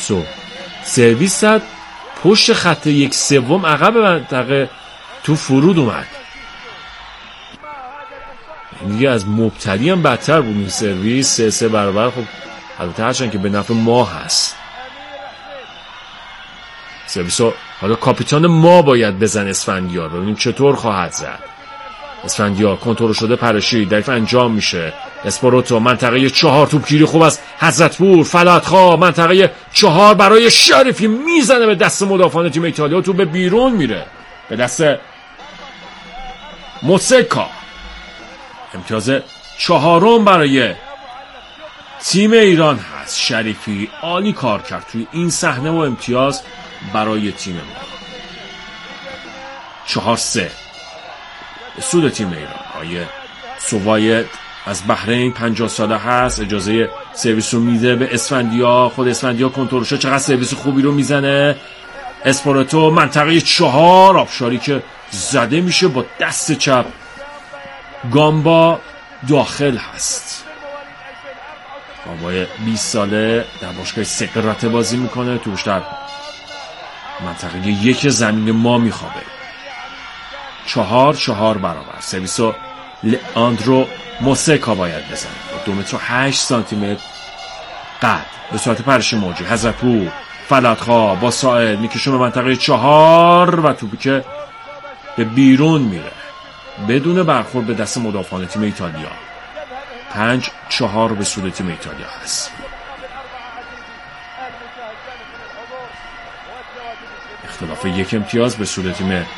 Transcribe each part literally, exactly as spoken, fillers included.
سرویسو سرویس زد پشت خط یک سوم عقب منطقه تو فرود اومد. دیگه از مبتدی هم بدتر بود این سرویس. سه سه برابر. خب البته هرچند که به نفع ما هست سرویسو. حالا کاپیتان ما باید بزن اسفندیار رو، ببینیم چطور خواهد زد. اسفندیار کنترل شده پرشی دریف انجام میشه. اسپاروتو منطقه چهار توپگیری خوب است. حضرتپور فلاتخواه منطقه چهار برای شریفی میزنه به دست مدافعان تیم ایتالیا. تو به بیرون میره به دست موسکا. امتیاز چهارم برای تیم ایران هست. شریفی عالی کار کرد توی این صحنه و امتیاز برای تیم ما. چهار سه به سود تیم ایران. آیه سوواید از بحرین پنجاه ساله هست. اجازه سرویس رو میده به اسفندیار. خود اسفندیار کنترل شد. چقدر سرویس خوبی رو میزنه. اسپاراتو منطقه چهار. آبشاری که زده میشه با دست چپ. گامبا داخل هست. گامبای بیست ساله در باشگاه سقراته بازی میکنه. توش در منطقه یک زمین ما میخوابه. چهار چهار برابر. سرویسو لئاندرو موسکا باید بزنه. دو متر و هشت سانتی متر قد به صورت پرش موجی. حضرتپور فلاتخواه با ساعد میکشون به منطقه چهار و توپی که به بیرون میره بدون برخورد به دست مدافعان تیم ایتالیا. پنج چهار به سود تیم ایتالیا هست. اختلاف یک امتیاز به سود تیم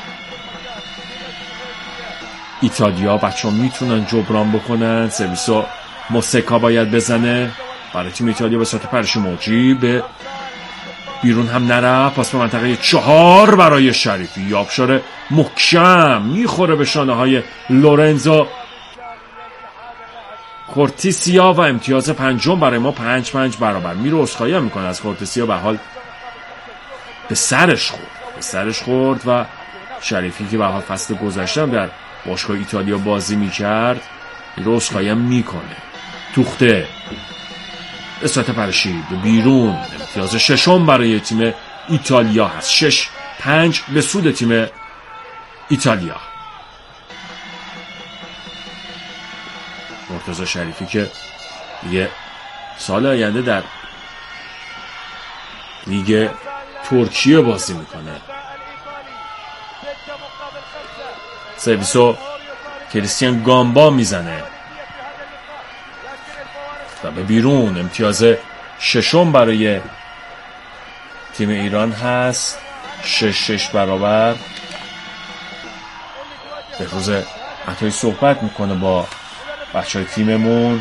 ایتالیا. بچه ها میتونن جبران بکنن. سرویسو موسکا باید بزنه برای تیم ایتالیا به صورت پرش موجی. به بیرون هم نره. پاس به منطقه چهار برای شریفی. یابشار محکم میخوره به شانه های لورنزو کورتیسیا و امتیاز پنجم برای ما. پنج پنج برابر. میره اسخایی هم میکنه از کورتیسیا. به حال به سرش خورد به سرش خورد و شریفی که به حال فصل گذشته در باشگاه ایتالیا بازی میکرد میره اسخایی هم میکنه. توخته به صورت پرشی به بیرون. امتیاز ششم برای تیم ایتالیا هست. شش پنج به سود تیم ایتالیا. مرتضی شریفی که یه سال آینده در لیگ ترکیه بازی میکنه. سرویسو کریستیان گامبا میزنه و به بیرون. امتیاز ششم برای تیم ایران هست. شش شش برابر. به روز عطایی صحبت میکنه با بچه های تیممون.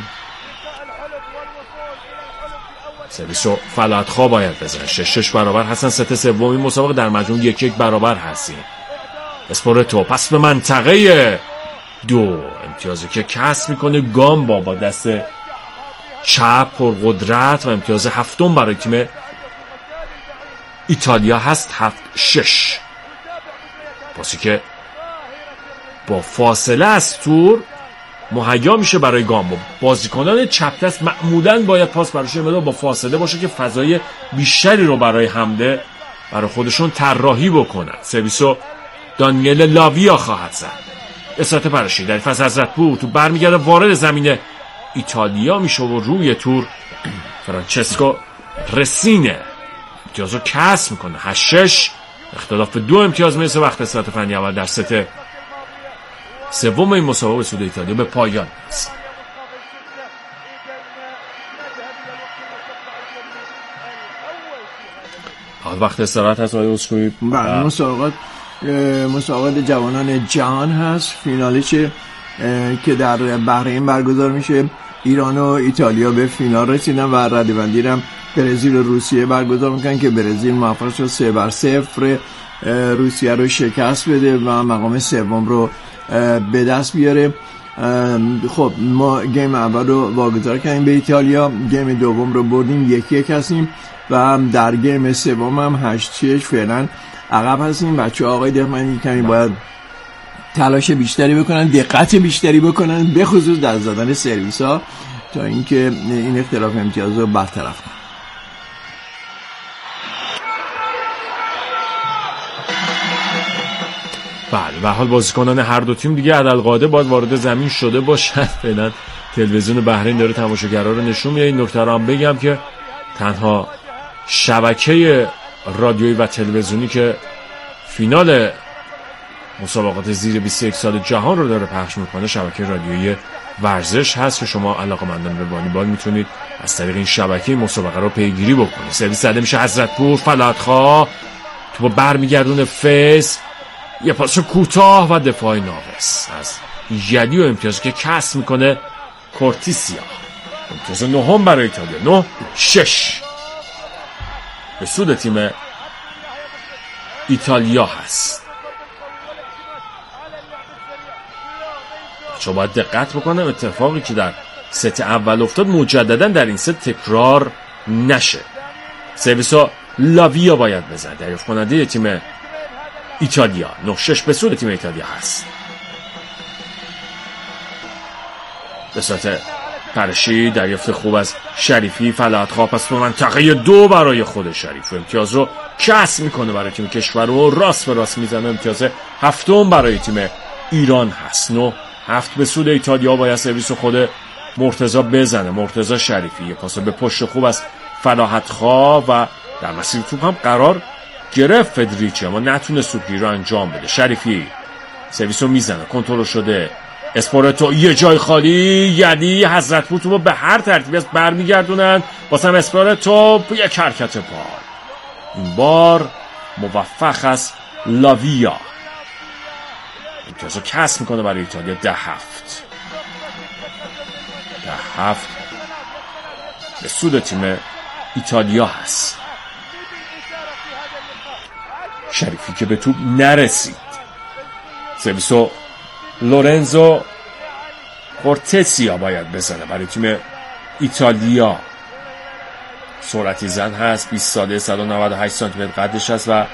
سرویسو فلاتخواه باید بزنه. شش شش برابر هستن. ست سوم این مسابقه در مجموع یک یک برابر هستیم. اسپارتو پس به منطقه دو. امتیازی که کسب میکنه گامبا با دست چپ پرقدرت و امتیاز هفتم برای تیم ایتالیا هست. هفت شش. پاسی که با فاصله از تور مهیا میشه برای گامبا. بازیکنان چپ دست معمولاً باید پاس براشون بده با فاصله باشه که فضای بیشتری رو برای حمله برای خودشون طراحی بکنن. سرویسو دانیل لاویا خواهد زد. اسرات پرشی در فاز حضرتپور تو برمیگرده وارد زمین ایتالیا میشه و روی تور فرانچسکو رسینه امتیاز رو کسب میکنه. هشت شش. اختلاف دو امتیاز میرسه وقت استراحت فنی اول در ست سوم این مسابقه سود ایتالیا به پایان است. حال وقت استراحت هست آقای اسکوئی. بله مسابقات مسابقات جوانان جهان هست. فینالش که در بحرین برگزار میشه. ایران و ایتالیا به فینال رسیدن و رده‌بندی هم برزیل و روسیه برگزار میکنن که برزیل موفق شد سه بر صفر روسیه رو شکست بده و مقام سوم رو به دست بیاره. خب ما گیم اول رو واگذار کردیم به ایتالیا. گیم دوم رو بردیم یک یک هستیم و در گیم سوم هم هشت شش فعلا عقب هستیم. بچه آقای دهمانی کمی باید تلاش بیشتری بکنن، دقت بیشتری بکنن، به خصوص در زدن سرویس ها تا اینکه این اختلاف امتیاز رو برطرف کنن. بله به حال بازیکنان هر دو تیم دیگه عدالقاعده باید وارد زمین شده باشن. فعلا تلویزیون بحرین داره تماشاگرها رو نشون میده. این نکته رو هم بگم که تنها شبکه رادیویی و تلویزیونی که فینال مسابقات زیر بیست و یک سال جهان رو داره پخش میکنه شبکه رادیویی ورزش هست که شما علاقه‌مندان به والیبال میتونید از طریق این شبکه مسابقه رو پیگیری بکنید. سرویس زده میشه حضرتپور، فلاتخواه تو برمیگردون فیس، یه پاس کوتاه و دفاع ناقص از یلی و امتیاز که کسب میکنه کورتیسیا. امتیاز نهم برای ایتالیا، نه شش به سود تیم ایتالیا هست. چون باید دقت بکنم اتفاقی که در ست اول افتاد مجددا در این ست تکرار نشه. سرویسو لاویا باید بزن، دریافت کننده تیم ایتالیا، نه شش به سود تیم ایتالیا هست. به صورت پرشی دریافت خوب از شریفی، فلاتخواه پس به منطقه دو برای خود شریف امتیاز رو کسب میکنه برای تیم کشور و راست به راست میزنه. امتیاز هفتم برای تیم ایران هست، نه هفت به سود ایتالیا. باید سرویس خود مرتضی بزنه، مرتضی شریفی یه پاس به پشت خوب از فلاحتخواه و در مسیر توپ هم قرار گرفت فدریچی اما نتونست توپگیری رو انجام بده. شریفی سرویس رو میزنه، کنترل شده، اسپورتو یه جای خالی، یعنی حضرتپور توپو به هر ترتیبی از برمیگردونن. واسه اسپورتو یک حرکت پا، این بار موفق است لاویا، امتیازو کسب میکنه برای ایتالیا. ده هفت ده هفت به سود تیم ایتالیا هست. شریفی که به توپ نرسید، سرویسو لورنزو کورتسیا باید بزنه برای تیم ایتالیا. سرعتی زن هست، بیست ساله، صد و نود و هشت سانتی متر قدش هست و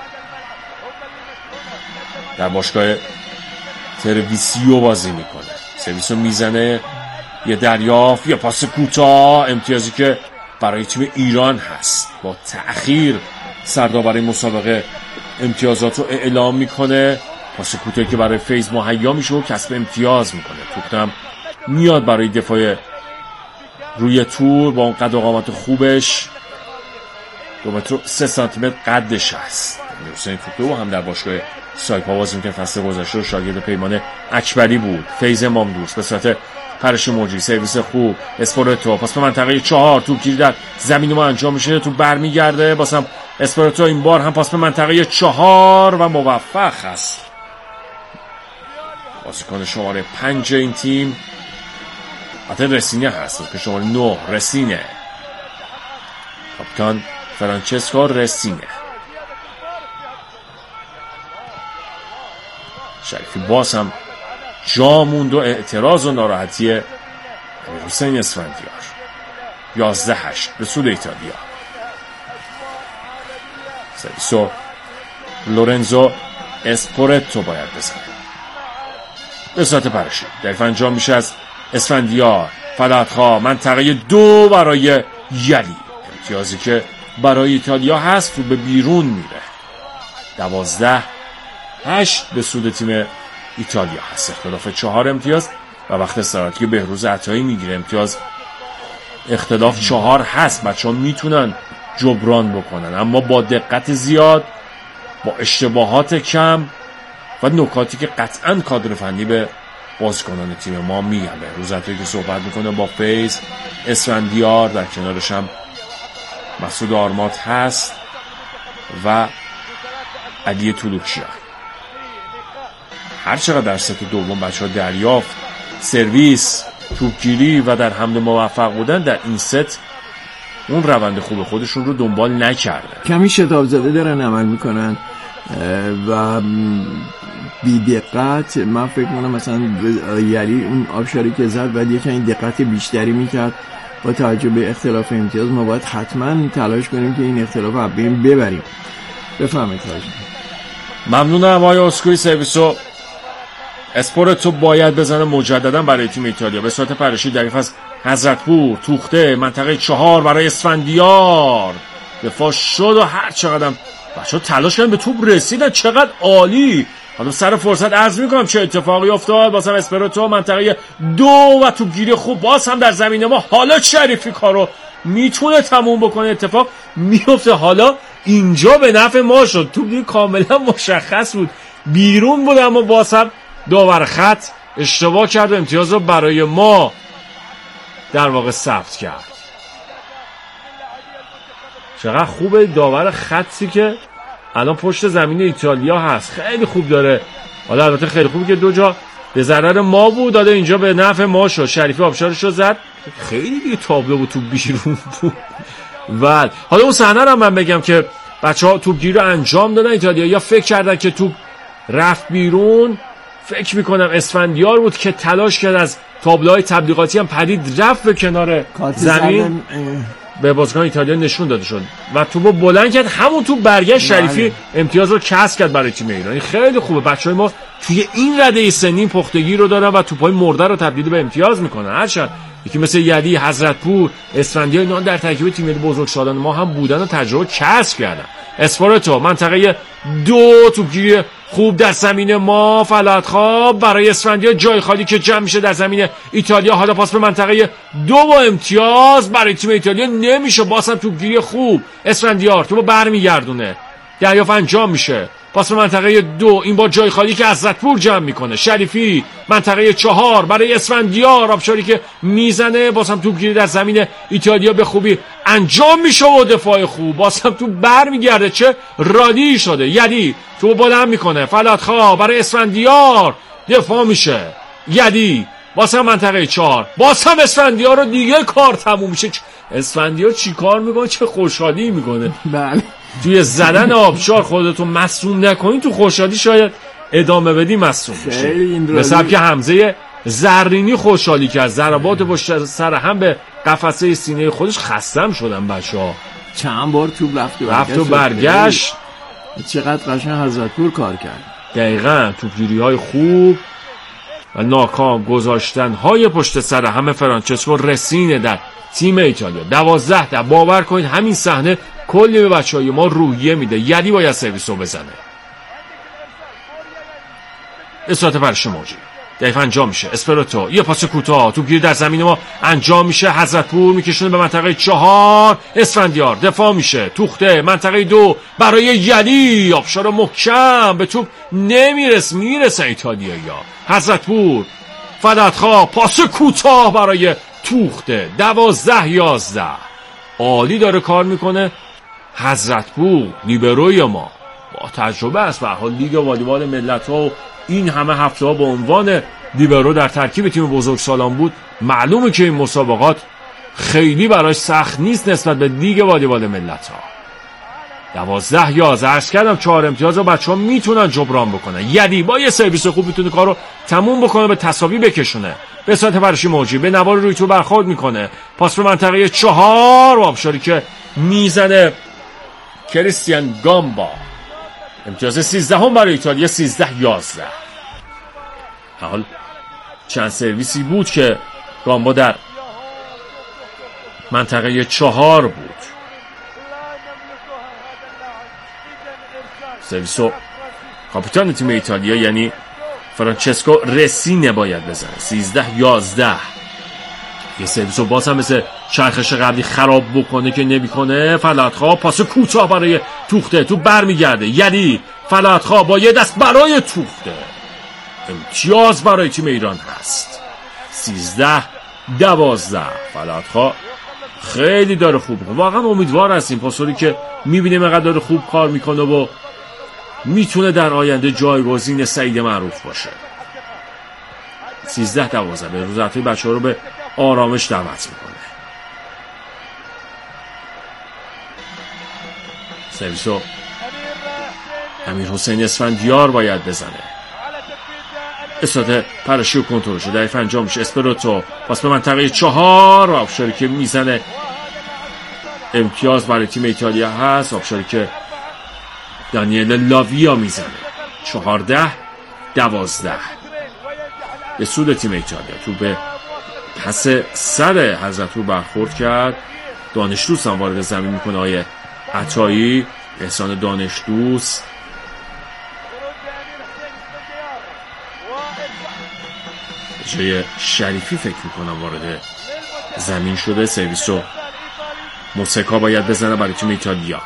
در باشگاه ترویسیو بازی میکنه. سرویسو میزنه، یه دریافت، یه پاس کوتاه، امتیازی که برای تیم ایران هست. با تأخیر سردار برای مسابقه امتیازات رو اعلام میکنه. پاس کوتاهی که برای فیض مهیا میشه و کسب امتیاز میکنه. توپ میاد برای دفاع روی تور با اون قد و قامت خوبش، دو متر و سه سانتی متر قدش هست. حسین توپو هم در باشگاه سایپا بازی میکنه. فصل گذشته شاگرد پیمان اکبری بود. فیض مامدوست به صورت پرش موجی، سرویس خوب، اسپورتو پاس به منطقه چهار، توپ گیری در زمین ما انجام میشه، توپ برمیگرده، بازم اسپورتو این بار هم پاس به منطقه چهار و موفق است. بازیکن شماره پنج این تیم حتی رسینه هست که شماره نه رسینه، کاپیتان فرانچسکو رسینه. شریفی باز هم جا موند و اعتراض و ناراحتی حسین اسفندیار. یازده هشت به سود ایتالیا. سرویسو لورنزو اسپورتو باید بزنه به صورت پرشی، دریافت انجام میشه از اسفندیار، فلاتخواه منطقه دو برای یلی، امتیازی که برای ایتالیا هست و به بیرون میره. دوازده هشت به سود تیم ایتالیا هست، اختلاف چهار امتیاز و وقت استراحتی که بهروز عطایی میگیره امتیاز اختلاف چهار هست. بچه ها میتونن جبران بکنن اما با دقت زیاد، با اشتباهات کم و نکاتی که قطعا کادر فنی به بازیکنان تیم ما میگه. بهروز عطایی که صحبت میکنه با فیض، اسفندیار در کنارش هم مسعود آرمات هست و علی طلوچیان. هر چقدر در ست دوم بچه ها دریافت، سرویس، توپگیری و در حمله موفق بودن، در این ست اون روند خوب خودشون رو دنبال نکردن. کمی شتاب زده دارن عمل میکنن و بی دقت. من فکر کنم مثلا یعنی اون آبشاری که زد باید یکم دقت بیشتری میکرد. با توجه به اختلاف امتیاز ما باید حتما تلاش کنیم که این اختلاف رو بین ببریم. بفهمید خواهش. ممنونم آقای اسکوی. سرویسو اسپورتو باید بزنه مجددا برای تیم ایتالیا به صورت پرشی، دریافت از حضرتپور، توخته منطقه چهار برای اسفندیار، دفاع شد و هر چقدر بچه‌ها تلاش کردن به توپ رسیدن. چقدر عالی حالا سر فرصت عرض میکنم چه اتفاقی افتاد. باز هم اسپرتو منطقه دو و توپگیری خوب باز هم در زمین ما. حالا شریفی کارو میتونه تموم بکنه، اتفاق میفته. حالا اینجا به نفع ما شد، توپگیری کاملا مشخص بود بیرون بود، اما باز هم داور خط اشتباه کرد و امتیاز رو برای ما در واقع ثبت کرد. چقدر خوبه داور خطی که الان پشت زمین ایتالیا هست، خیلی خوب داره. حالا البته خیلی خوبه که دو جا به ضرر ما بود، داده اینجا به نفع ما شد. شریفی آبشارش رو زد، خیلی دیگه تابلو بود، تو بیرون بود. و حالا اون صحنه رو من بگم که بچه‌ها توپگیری رو انجام دادن ایتالیا، یا فکر کردن که توپ رفت بیرون. فکر میکنم اسفندیار بود که تلاش کرد، از تابلوهای تبلیغاتی هم پدید رفت به کنار زمین، به بازیکن ایتالیا نشون داده شد و توپو بلند کرد. همون توپ برگشت، شریفی امتیاز رو کسب کرد برای تیم ایران. خیلی خوبه، بچهای ما توی این رده سنی پختگی رو دارن و توپای مرده رو تبدیل به امتیاز میکنن. هرچند یکی مثل یدی، حضرتپور، اسفندیار اینا در ترکیب تیم ملی بزرگسالان ما هم بودن و تجربه کسب کردن. اسپرتو منطقه دو، توپگیری خوب در زمین ما، فلات خواب برای اسفندیار، جای خالی که جمع میشه در زمین ایتالیا. حالا پاس به منطقه دو و امتیاز برای تیم ایتالیا نمیشه. بازم توپگیری خوب، اسفندیار توپو برمیگردونه، دریافت انجام میشه. پاس به منطقه دو، این با جای خالی که حضرتپور جمع میکنه. شریفی منطقه چهار برای اسفندیار، آبشاری که میزنه. بازم توپگیری در زمین ایتالیا به خوبی انجام میشه و دفاع خوب. بازم توپ برمیگرده، چه رالی شده. یدی توپ بلند میکنه، فلات خواه برای اسفندیار، دفاع میشه. یدی بازم منطقه چهار، بازم اسفندیار رو دیگه کار تموم میشه. اسفندیار چی کار میکنه؟ چه خوشحالی میکنه. بله، توی زدن آبشار خودتو مصدوم نکنی، تو خوشحالی شاید ادامه بدی مصدوم میشه. مثلا که حمزه زرینی خوشحالی کرد، ضربات پشت سر هم به قفسه سینه خودش خستم شدن بچه‌ها. چند بار توپ رفت و رفت و برگشت. چقدر قشنگ حضرتپور کار کرد. دقیقاً توپگیری‌های خوب و ناکام گذاشتن‌های پشت سر همه فرانچسکو رسینه در تیم ایتالیا. دوازده تا باور کنید همین صحنه کلی به بچهای ما روحیه میده. یدی باید سرویسو بزنه. اصلاحات پرش موجی دقیقا انجام میشه. اسپرتو یه پاس کوتاه، توپگیری در زمین ما انجام میشه. حضرتپور میکشونه به منطقه چهار، اسفندیار دفاع میشه. توخته منطقه دو برای یدی، آبشار محکم به توپ نمیرس، میرسه ایتالیایی‌ها. حضرتپور، فدتخواه، پاس کوتاه برای توخته. دوازده یازده عالی داره کار میکنه حضرتپور، لیبروی ما با تجربه است. به حال لیگ والیبال ملت‌ها و این همه هفته ها به عنوان لیبرو در ترکیب تیم بزرگسالان بود. معلومه که این مسابقات خیلی براش سخت نیست نسبت به لیگ والیبال ملت‌ها. دوازده یازده عرض کردم، چهار امتیاز رو بچه ها میتونن جبران بکنن. یدی با یه سرویس خوب میتونه کار رو تموم بکنه، به تساوی بکشونه. به ساعت پرشی موجی به نوار روی تو برخورد میکنه. پاس به منطقه چهار و آبشاری که میزنه کریستیان گامبا. امتیاز سیزده هم برای ایتالیا، سیزده یازده. حال چند سرویسی بود که گامبا در منطقه چهار بود. سرویسو کاپیتان تیم ایتالیا یعنی فرانچسکو رسینه باید بزنه. سیزده یازده. یه سرویسو باز هم مثل چرخش قبلی خراب بکنه که نمیکنه. فلاتخواه پاس کوتاه برای توخته، تو برمیگرده. یعنی فلاتخواه با یه دست برای توخته. امتیاز برای تیم ایران هست. سیزده دوازده. فلاتخواه خیلی داره خوب میکنه. واقعا امیدوار هستیم پاسوری که میبینیم اینقدر داره خوب کار میکنه و میتونه در آینده جایگزین سعید معروف باشه. سیزده دوازده. به روزتای بچه ها رو به آرامش دعوت میکنه. سرویسو امیر حسین اسفندیار باید بزنه. اصلاحات پرشی و کنترل شده دقیقا انجام میشه. اسپرتو پاس به منطقه چهار و آبشاری که میزنه. امتیاز برای تیم ایتالیا هست. آبشاری که دانیل لاویا میزنه. چهارده دوازده به سود تیم ایتالیا. تو به پس سر حضرتپور برخورد کرد. دانشدوست هم وارد زمین میکنه. آیه عطایی، احسان دانشدوست جای شریفی فکر میکنم وارد زمین شده. سرویس رو موسکا باید بزنه برای تیم ایتالیا.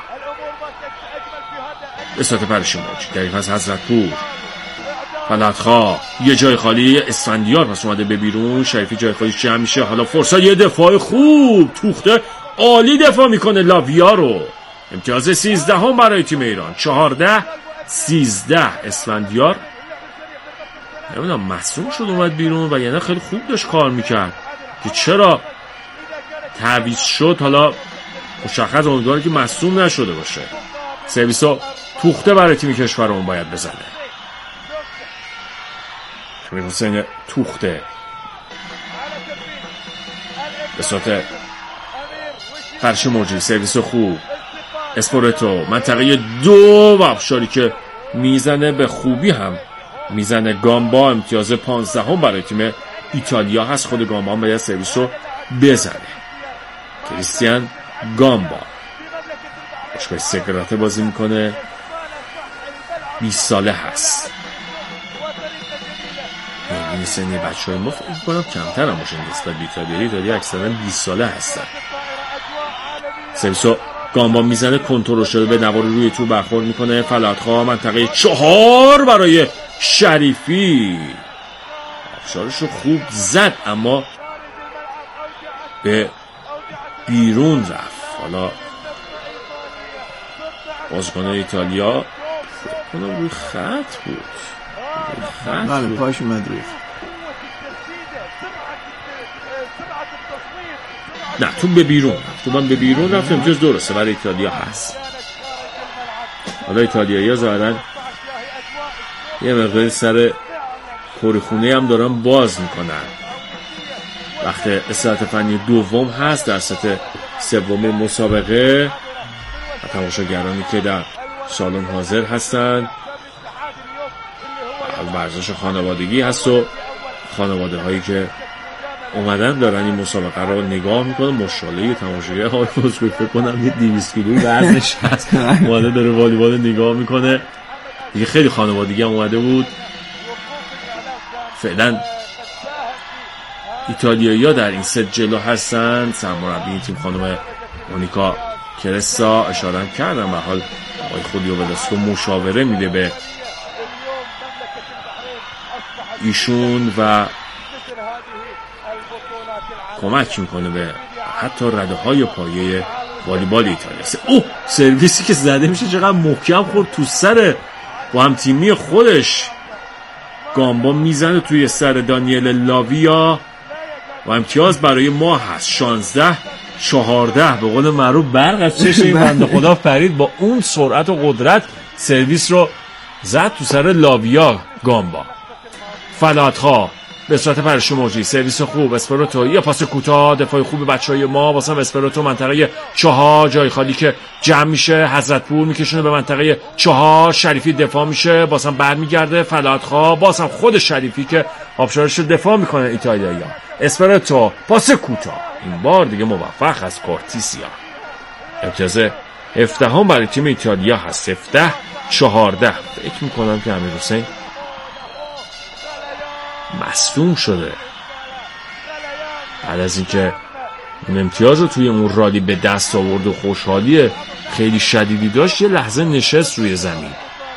استاد پرشموج دریف از حضرت پور، فلاتخا، یه جای خالی، اسفندیار پس اومده به بیرون. شریفی جای خالیش جمع میشه. حالا فرصت، یه دفاع خوب، توخته عالی دفاع میکنه لاویا رو. امتیاز سیزده هم برای تیم ایران. چهارده سیزده. اسفندیار نمیدونم مصوم شد اومد بیرون و یعنی خیلی خوب داشت کار میکرد که چرا تعویض شد. حالا مشخص امیدوارم که مصوم نشده باشه. سرویسو توخته برای تیم کشورمون باید بزنه. امیر حسین توخته به صورت فرش موجی. سرویس خوب، اسپورتو منطقه دو و افشاری که میزنه به خوبی هم میزنه. گامبا امتیاز پانزده هم برای تیم ایتالیا هست. خود گامبا هم باید سرویس رو بزنه. کریستیان گامبا باشگاه سگراته بازی میکنه، بیست ساله هست. این سنی بچه های ما فکر کنم کمتر هم باشه نسبت به ایتالیایی. ایتالیا اکثرا بیست ساله هستن. سرویسو گامبا میزنه، کنترل شده به نوار روی تو برخورد میکنه. فلاتخا منطقه چهار برای شریفی. افشارش رو خوب زد اما به بیرون رفت. حالا بازیکن ایتالیا فکر کنم روی خط بود. بله پاش اومد روی. نه تو به بیرون رفت. تو من به بیرون رفت. امتیاز درسته برای ایتالیا هست. حالا ایتالیایی ها ظاهرا یه مقدار سر کوریخونه هم دارن باز میکنن. وقت استراحت فنی دوم هست در سطح سوم مسابقه. تماشاگرانی که در سالن حاضر هستن ورزش خانوادگی هست و خانواده هایی که اومدن دارن این مسابقه رو نگاه میکنن. ماشاءالله تماشاگر های بزرگ فکر کنم یه دویست کیلویی وزنش هست، اومده داره والیبال نگاه میکنه. دیگه خیلی خانوادگی هم اومده بود. فعلا ایتالیایی ها در این ست جلو هستن. سرمربی این تیم خانم مونیکا کرسا اشاره کردن و حال آقای خولیو ولاسکو مشاوره میده به ایشون و کمک میکنه به حتی رده های پایه والیبال ایتالیا. اوه سرویسی که زده میشه چقدر محکم خورد تو سر با هم تیمی خودش. گامبا میزنه توی سر دانیل لاویا و امتیاز برای ما هست. شانزده چهارده. به قول معروف برق از چشم این بنده خدا پرید. با اون سرعت و قدرت سرویس رو زد تو سر لاویا. گامبا فلاتخا به صورت پرش موجی. سرویس خوب، اسپراتو یه پاس کوتاه، دفاع خوب بچهای ما. واسه اسپراتو منطقه چهار جای خالی که جمع میشه. حضرت پور میکشونه به منطقه چهار. شریفی دفاع میشه، بازم برمیگرده. فلاتخا بازم خود شریفی که آبشارش رو دفاع میکنه ایتالیایی ها. اسپراتو پاس کوتاه، این بار دیگه موفق از کورتیسیا. امتیاز هفده هم برای تیم ایتالیا هست. هفده چهارده. فکر میکنم که امیر حسین مصدوم شده بعد از اینکه اون امتیاز رو توی اون رالی به دست آورد و خوشحالی خیلی شدیدی داشت. یه لحظه نشست روی زمین.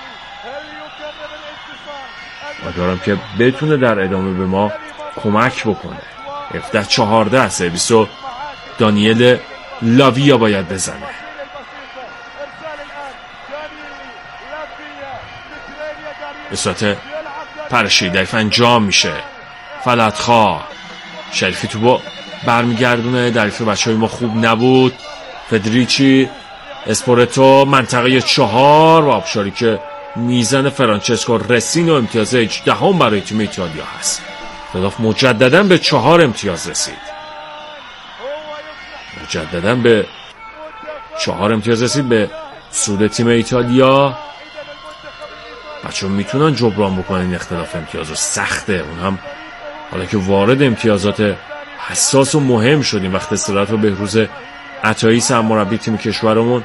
امیدوارم که بتونه در ادامه به ما کمک بکنه. هفده چهارده. سرویسو دانیل لاویا باید بزنه. به صورت پرشی دریف انجام میشه. فلاتخا شریفی تو با برمیگردونه. دریف بچه های ما خوب نبود. فدریچی اسپورتو منطقه چهار و آبشاری که میزن. فرانچسکو رسینو امتیاز هجده هم برای تیم ایتالیا هست. خلاف مجددا به چهار امتیاز رسید. مجددا به چهار امتیاز رسید به سود تیم ایتالیا. بچه هم میتونن جبران بکنن این اختلاف امتیاز رو. سخته اون هم حالا که وارد امتیازات حساس و مهم شدیم. وقت استراحت و بهروز عطایی سرمربی تیم کشورمون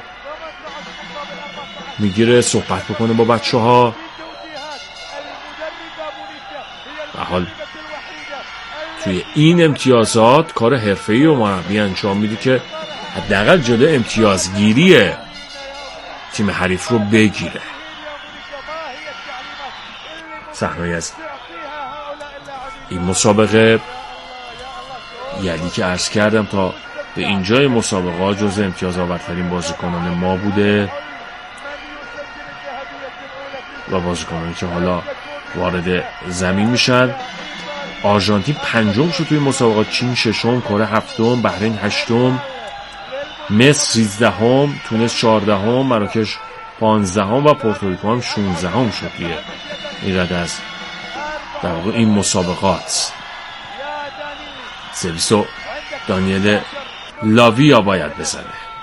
میگیره صحبت بکنه با بچه ها. و حال توی این امتیازات کار حرفه‌ای و مربی انجام میده که حداقل جلو امتیازگیری تیم حریف رو بگیره. صحنه‌ای از این مسابقه یعنی که عرض کردم تا به اینجای مسابقه ها جز امتیاز آورترین بازیکنان ما بوده و بازیکنانی که حالا وارد زمین میشن. آرژانتین پنجم شد توی مسابقات، چین ششم، کره هفتم، بحرین هشتم، مصر سیزدهم، تونس چهاردهم، مراکش پانزدهم و پورتوریکو هم شانزدهم شد توی این رده از در واقع این مسابقات. سرویسو دانیل لاویا باید بزنه.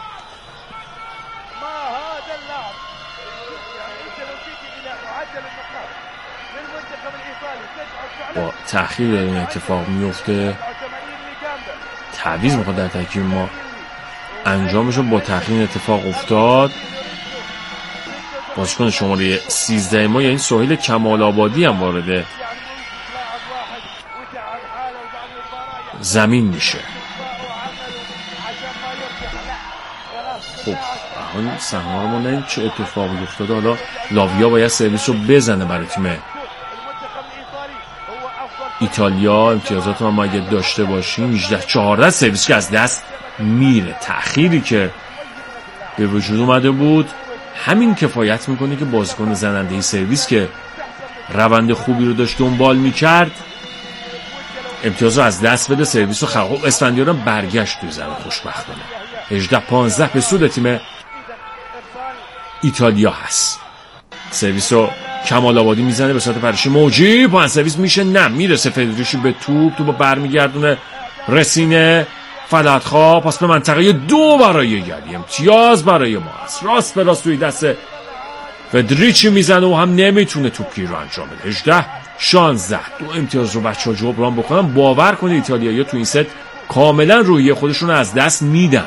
با تأخیر این اتفاق میفته، تعویض میخواد در ترکیب ما انجامشون. با تأخیر اتفاق افتاد. بازیکن شماره سیزده ما یعنی سهیل کمال آبادی هم وارد زمین میشه. خب اون صحنه رو ما نمیدونیم چه اتفاقی افتاده. حالا لاویا باید سرویس رو بزنه برای تیم ایتالیا. امتیازات ما اگه داشته باشیم هجده چهارده، سرویس که از دست میره. تأخیری که به وجود اومده بود همین کفایت میکنه که بازیکن زننده سرویس که روند خوبی رو داشت دنبال میکرد امتیاز رو از دست بده، سرویس رو خراب. اسفندیار هم برگشت توی زمین خوشبختانه. هجده پانزده به سود تیم ایتالیا هست. سرویس رو کمال آبادی میزنه به صورت پرشی موجی. پایان سرویس میشه نه میرسه فدریشی به توپ. توپ برمیگردونه رسینه فلاتخا. پاس به منطقه دو برای یلی. امتیاز برای ما هست. راست به راست توی دست فدریچی میزنه و هم نمیتونه توپگیری رو انجام بده. هجده شانزده دو امتیاز رو بچه ها جبران بکنن. باور کنید ایتالیایی تو این ست کاملا روحیه خودشون رو از دست میدن.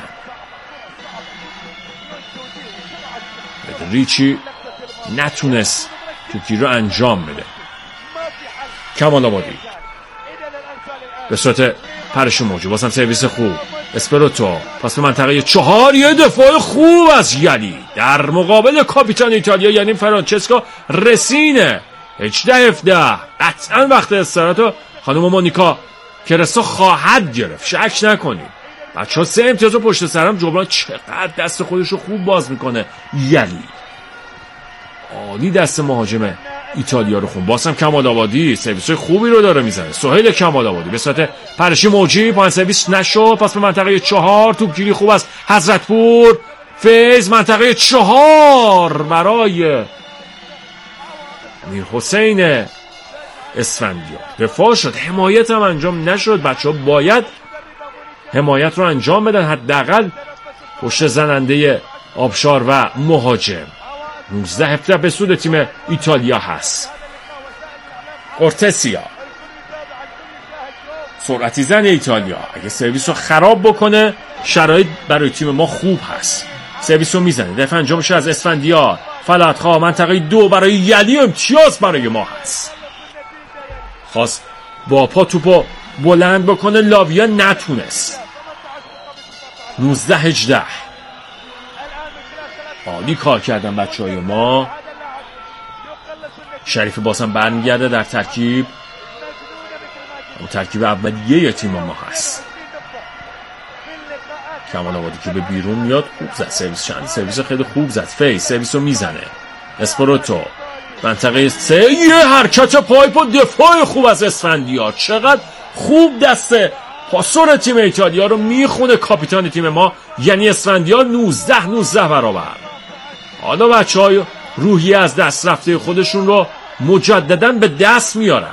فدریچی نتونست توپگیری رو انجام بده. کمال آبادی به صورت پرش موجی. بازم سرویس خوب اسپروتو. پاس به منطقه چهار. یه دفاع خوب از یلی در مقابل کاپیتان ایتالیا یعنی فرانچسکو رسینه. هجده هفده قطعا وقت استراحت خانم مونیکا کرسو خواهد گرفت، شک نکنید. بچه ها سه امتیاز رو پشت سرم جبران. چقدر دست خودش رو خوب باز میکنه یلی. عالی دست مهاجم ایتالیا رو خون. بازم کمال آبادی سرویس خوبی رو داره میزنه. سهیل کمال آبادی به صورت پرشی موجی. پایان سرویس نشد. پاس به منطقه چهار. توپگیری خوب است حضرتپور. فیض منطقه چهار برای امیر حسین اسفندیار. دفاع شد، حمایت هم انجام نشد. بچه ها باید حمایت رو انجام بدن حداقل پشت زننده آبشار و مهاجم. نوزده هفته به سود تیم ایتالیا هست. اورتسیا سرعتی زن ایتالیا اگه سرویس رو خراب بکنه شرایط برای تیم ما خوب هست. سرویس رو میزنه. دفع انجام شه از اسفندیار. فلاتخا منطقه دو برای یلی. امتیاز برای ما هست. خواست با پا توپو بلند بکنه لاویا نتونست. نوزده هجده عالی کار کردن بچه های ما. شریف باسم برمیگرده در ترکیب. اون ترکیب اولیه تیم ما هست. کمال آبادی که به بیرون میاد خوب زد. سرویس چند سرویس خیلی خوب زد. فیس سرویس رو میزنه. اسپروتو منطقه سه. یه حرکت پایپ و دفاع خوب از اسفندیار. چقدر خوب دست پاسور تیم ایتالیا رو میخونه کاپیتان تیم ما یعنی اسفندیار. نوزده نوزده برابر. حالا بچه های روحی از دست رفته خودشون رو مجددا به دست میارن.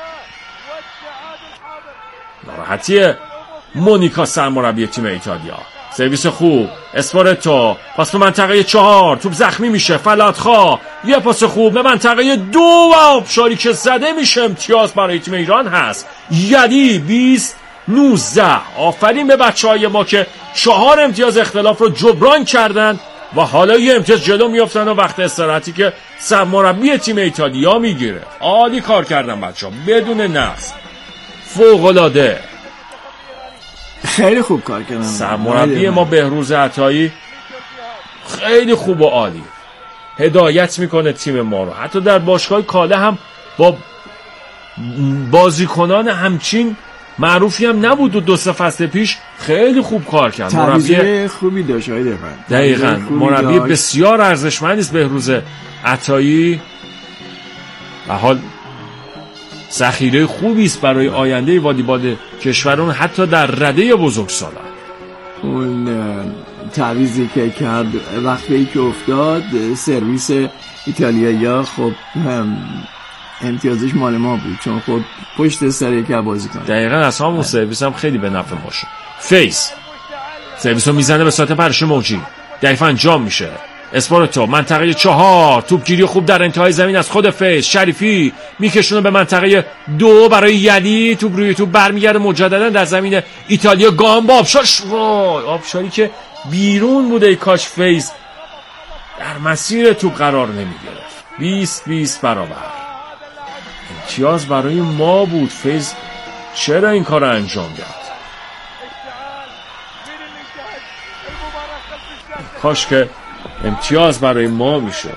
ناراحتی مونیکا سرمربی تیم ایتالیا. سرویس خوب اسپارتو. پاس به منطقه چهار. توپ زخمی میشه. فلاتخا یه پاس خوب به منطقه دو و آبشاری که زده میشه. امتیاز برای تیم ایران هست. یلی بیست نوزده. آفرین به بچه های ما که چهار امتیاز اختلاف رو جبران کردن و حالا یه امتیاز جلو میافتن و وقت استراحتی که سرمربی تیم ایتالیا میگیره. عالی کار کردن بچه ها بدون نقص. فوق‌العاده. خیلی خوب کار کردن. سرمربی ما بهروز عطایی خیلی خوب و عالی هدایت میکنه تیم ما رو. حتی در باشگاه کاله هم با بازیکنان همچین معروفی هم نبود و دو سه فصل پیش خیلی خوب کار کرد. مربی خوبی داشت های دفعه. دقیقاً مربی بسیار ارزشمندی است بهروز عطایی. به حال ذخیره خوبی است برای آینده والیبال کشورمون حتی در رده بزرگسالان. اون تعویضی که کرد وقتی که افتاد سرویس ایتالیایی‌ها خب هم امتیازش مال ما بود چون خب پشت سر یک بازی کنه. دقیقاً از همون سرویس هم خیلی به نفع ما شد. فیس سرویس رو میزنه به ساعت پرش موجی. دقیقاً انجام میشه. اسپارتو منطقه چهار توپگیری خوب در انتهای زمین از خود فیس. شریفی میکشونه به منطقه دو برای یلی. توپ روی توپ برمیگرده مجددا در زمین ایتالیا. گامبا آبشار آبشاری که بیرون بوده. ای کاش فیس در مسیر توپ قرار نمیگرفت. بیست بیست برابر امتیاز برای ما بود. فیز چرا این کار رو انجام داد؟ کاش که امتیاز برای ما میشد.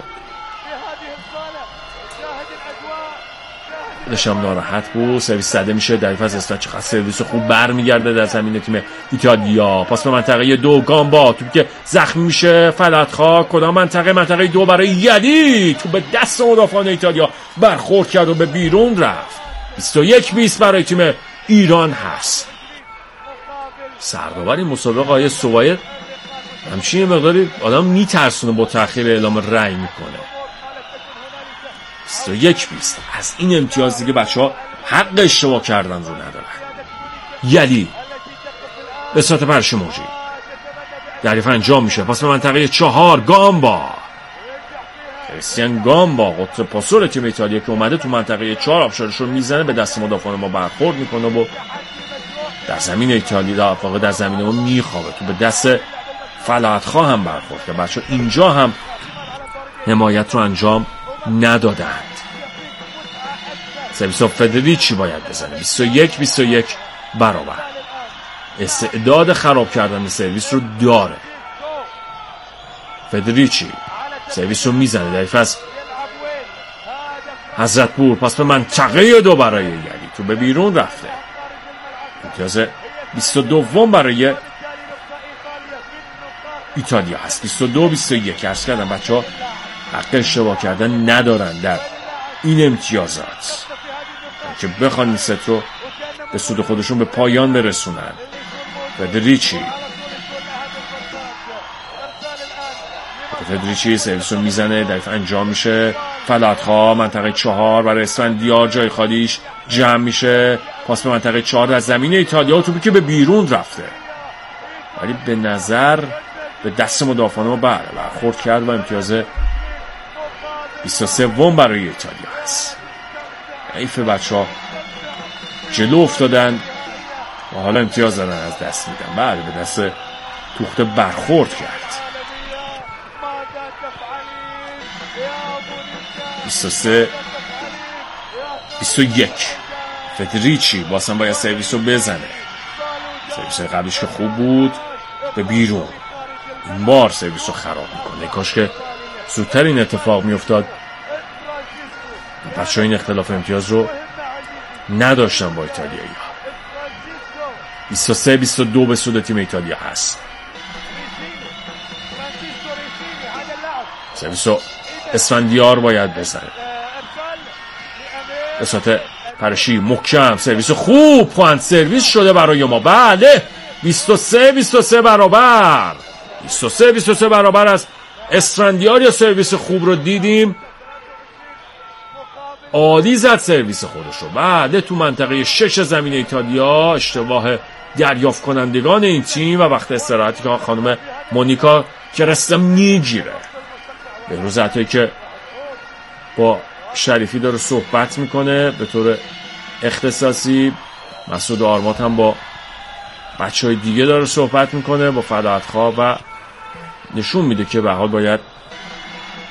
داشتم ناراحت بود. سرویس زده میشه در فاز استاد. چقدر سرویس خوب برمیگرده در زمین تیم ایتالیا. پاس به منطقه دو گامبا. توپ که زخمی میشه فلتخا. کدام منطقه؟ منطقه دو برای یلی. توپ به دست مدافعان ایتالیا برخورد کرد و به بیرون رفت. بیست و یک بیست برای تیم ایران هست. سرداور این مسابقه آیه سوایر همچین مقداری آدم میترسونه با تأخیر اعلام رأی میکنه. بیست و یک بیست از این امتیاز دیگه بچه ها حق اشتباه کردن رو ندارن. یلی به ساعت پرش موجی دریف انجام میشه. پاس به منطقه چهار گامبا. کریستیان گامبا قطر پاسور تیم ایتالیا که اومده تو منطقه چهار آبشارش رو میزنه به دست مدافعان ما برخورد میکنه و در زمین ایتالیا واقعا در زمین ما میخوابه. تو به دست فلاحت‌خواه هم برخورد که بچه اینجا هم حمایت رو انجام ندادند. سرویس فدریچی باید بزنه. بیست و یک بیست و یک برابر. استعداد خراب کردن سرویس رو داره. فدریچی سرویس رو میزنه در فاز حضرتپور. پاس به منطقه دو برای یلی. تو به بیرون رفته. امتیاز بیست و دو برای ایتالیا هست. بیست و دو بیست و یک عرض کردم بچه ها حق اشتباه کردن ندارن در این امتیازات که بخوان این ست رو به سود خودشون به پایان برسونن. فدریچی فدریچی سرویس رو میزنه. دریف انجام میشه. فلاتخا منطقه چهار برای اسفندیار جای خالیش جمع میشه. پاس به منطقه چهار از زمین ایتالیا. توپی که به بیرون رفته ولی به نظر به دست مدافعان ما بله برخورد کرد و امتیاز بیست و سه برای ایتالیا هست. حیف بچه ها جلو افتادن و حالا امتیاز دارن از دست میدن. بله به دست توخته برخورد کرد. بیست و سه بیست و یک فدریچی باسم باید سرویس رو بزنه. سرویس قبلش که خوب بود به بیرون. این بار سرویس رو خراب میکنه. کاش که زودتر این اتفاق میافتاد. بچه ها این اختلاف امتیاز رو نداشتن با ایتالیایی ها. بیست و سه بیست و دو به سود تیم ایتالیا هست. سرویس رو اسفندیار باید بزنه. به صورت پرشی محکم. سرویس خوب پوانت سرویس شده برای ما. بله بیست و سه بیست و سه برابر. بیست و سه بیست و سه برابر از اسفندیار. یا سرویس خوب رو دیدیم. عالی زد سرویس خودش رو. بعد تو منطقه شش زمین ایتالیا اشتباه دریافت کنندگان این تیم و وقت استراحتی که خانم مونیکا کرستا میگیره. بهروز عطایی که با شریفی داره صحبت میکنه به طور اختصاصی. مسعود آرمات هم با بچه های دیگه داره صحبت میکنه با فلاحت‌خواه و نشون میده که به حال باید